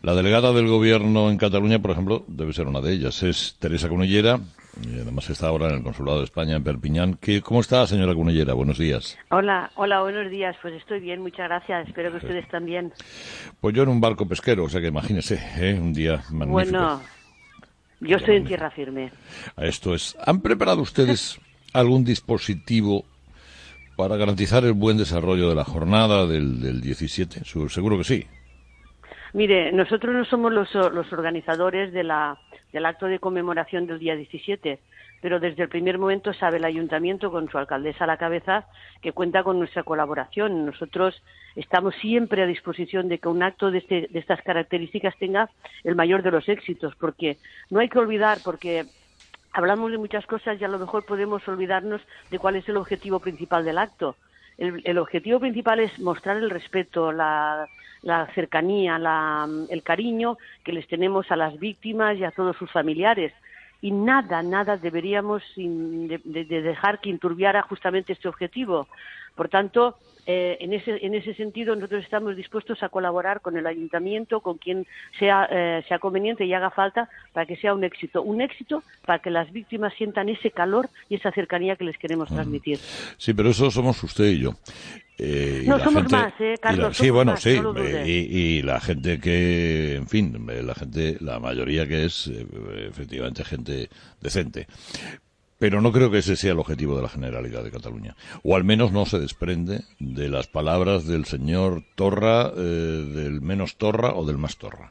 La delegada del Gobierno en Cataluña, por ejemplo, debe ser una de ellas. Es Teresa Cunillera, y además está ahora en el Consulado de España en Perpiñán. ¿Cómo está, señora Cunillera? Buenos días. Hola, hola, buenos días. Pues estoy bien, muchas gracias. Espero que ustedes también. Pues yo en un barco pesquero, o sea que imagínese, un día magnífico. Bueno, Un yo día estoy en magnífico. tierra firme. Esto es. ¿Han preparado ustedes algún dispositivo para garantizar el buen desarrollo de la jornada del 17? Seguro que sí. Mire, nosotros no somos los organizadores del acto de conmemoración del día 17, pero desde el primer momento sabe el ayuntamiento, con su alcaldesa a la cabeza, que cuenta con nuestra colaboración. Nosotros estamos siempre a disposición de que un acto de estas características tenga el mayor de los éxitos, porque no hay que olvidar, porque hablamos de muchas cosas y a lo mejor podemos olvidarnos de cuál es el objetivo principal del acto. El objetivo principal es mostrar el respeto, la cercanía, el cariño que les tenemos a las víctimas y a todos sus familiares. Y nada deberíamos de dejar que enturbiara justamente este objetivo. Por tanto, en ese sentido, nosotros estamos dispuestos a colaborar con el ayuntamiento, con quien sea conveniente y haga falta, para que sea un éxito. Un éxito para que las víctimas sientan ese calor y esa cercanía que les queremos transmitir. Sí, pero eso somos usted y yo. Y No, la somos gente, más, Carlos, sí, somos bueno, más, sí, no lo dudes. y la gente que, en fin, la mayoría que es efectivamente gente decente. Pero no creo que ese sea el objetivo de la Generalidad de Cataluña. O al menos no se desprende de las palabras del señor Torra, del menos Torra o del más Torra.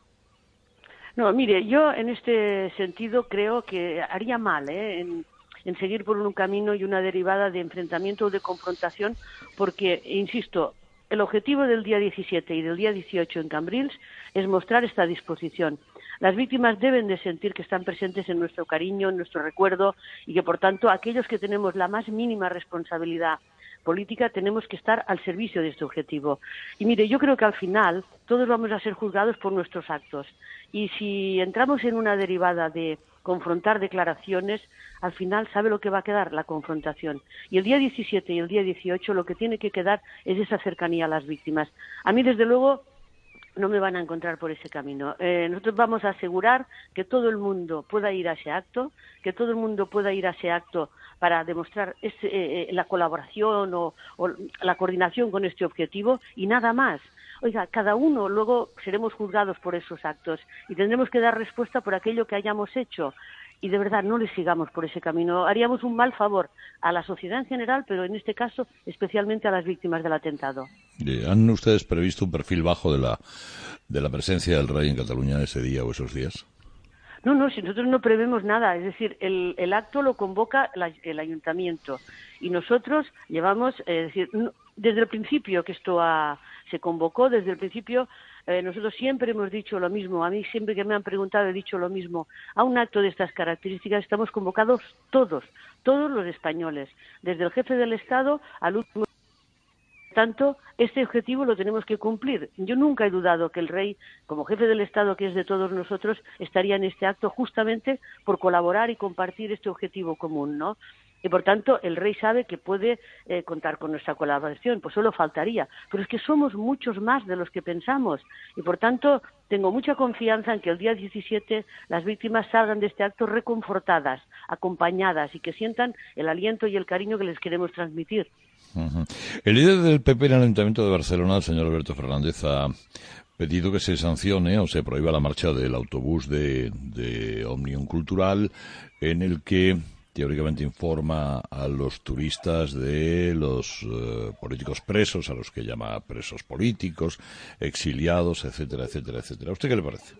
No, mire, yo en este sentido creo que haría mal en seguir por un camino y una derivada de enfrentamiento o de confrontación, porque, insisto, el objetivo del día 17 y del día 18 en Cambrils es mostrar esta disposición. Las víctimas deben de sentir que están presentes en nuestro cariño, en nuestro recuerdo, y que, por tanto, aquellos que tenemos la más mínima responsabilidad política tenemos que estar al servicio de este objetivo. Y mire, yo creo que al final todos vamos a ser juzgados por nuestros actos. Y si entramos en una derivada de confrontar declaraciones, al final, ¿sabe lo que va a quedar? La confrontación. Y el día 17 y el día 18 lo que tiene que quedar es esa cercanía a las víctimas. A mí, desde luego, no me van a encontrar por ese camino. Nosotros vamos a asegurar que todo el mundo pueda ir a ese acto, que todo el mundo pueda ir a ese acto para demostrar la colaboración o la coordinación con este objetivo y nada más. Oiga, cada uno luego seremos juzgados por esos actos y tendremos que dar respuesta por aquello que hayamos hecho. Y de verdad, no les sigamos por ese camino. Haríamos un mal favor a la sociedad en general, pero en este caso especialmente a las víctimas del atentado. ¿Han ustedes previsto un perfil bajo de la presencia del rey en Cataluña ese día o esos días? No, si nosotros no prevemos nada, es decir, el acto lo convoca el ayuntamiento y nosotros llevamos, es decir, desde el principio que esto se convocó, desde el principio nosotros siempre hemos dicho lo mismo, a mí siempre que me han preguntado he dicho lo mismo, a un acto de estas características estamos convocados todos los españoles, desde el jefe del Estado al último. Por tanto, este objetivo lo tenemos que cumplir. Yo nunca he dudado que el rey, como jefe del Estado que es de todos nosotros, estaría en este acto justamente por colaborar y compartir este objetivo común, ¿no? Y por tanto, el rey sabe que puede contar con nuestra colaboración, pues solo faltaría. Pero es que somos muchos más de los que pensamos. Y por tanto, tengo mucha confianza en que el día 17 las víctimas salgan de este acto reconfortadas, acompañadas y que sientan el aliento y el cariño que les queremos transmitir. Uh-huh. El líder del PP en el Ayuntamiento de Barcelona, el señor Alberto Fernández, ha pedido que se sancione o se prohíba la marcha del autobús de Òmnium Cultural, en el que teóricamente informa a los turistas de los políticos presos, a los que llama presos políticos, exiliados, etcétera, etcétera, etcétera. ¿A usted qué le parece?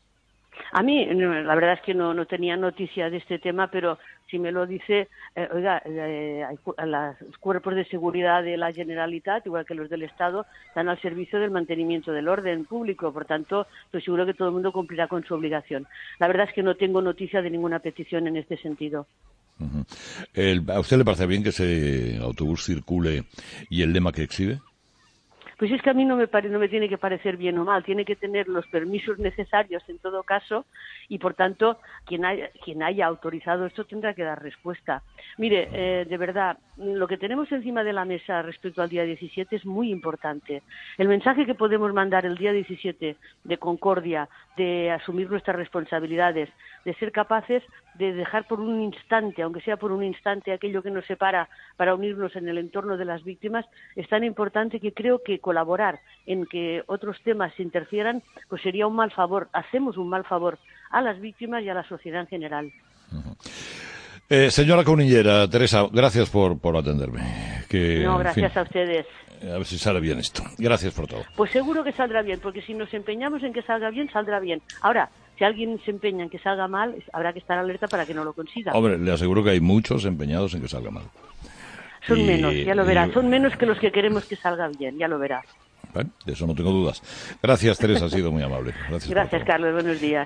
A mí, la verdad es que no tenía noticia de este tema, pero si me lo dice, oiga, los cuerpos de seguridad de la Generalitat, igual que los del Estado, están al servicio del mantenimiento del orden público. Por tanto, estoy seguro que todo el mundo cumplirá con su obligación. La verdad es que no tengo noticia de ninguna petición en este sentido. Uh-huh. ¿A usted le parece bien que ese autobús circule y el lema que exhibe? Pues es que a mí no me tiene que parecer bien o mal, tiene que tener los permisos necesarios en todo caso y, por tanto, quien haya autorizado esto tendrá que dar respuesta. Mire, de verdad, lo que tenemos encima de la mesa respecto al día 17 es muy importante. El mensaje que podemos mandar el día 17 de concordia, de asumir nuestras responsabilidades, de ser capaces de dejar por un instante, aunque sea por un instante, aquello que nos separa para unirnos en el entorno de las víctimas, es tan importante que creo que colaborar en que otros temas se interfieran, pues sería un mal favor, hacemos un mal favor a las víctimas y a la sociedad en general. Señora Cunillera, Teresa, gracias por atenderme. No, gracias a ustedes. A ver si sale bien esto. Gracias por todo. Pues seguro que saldrá bien, porque si nos empeñamos en que salga bien, saldrá bien. Ahora, si alguien se empeña en que salga mal, habrá que estar alerta para que no lo consiga. Hombre, le aseguro que hay muchos empeñados en que salga mal. Son menos, ya lo verás. Son menos que los que queremos que salga bien, ya lo verás. Bueno, de eso no tengo dudas. Gracias, Teresa, ha sido muy amable. Gracias, Carlos. Buenos días.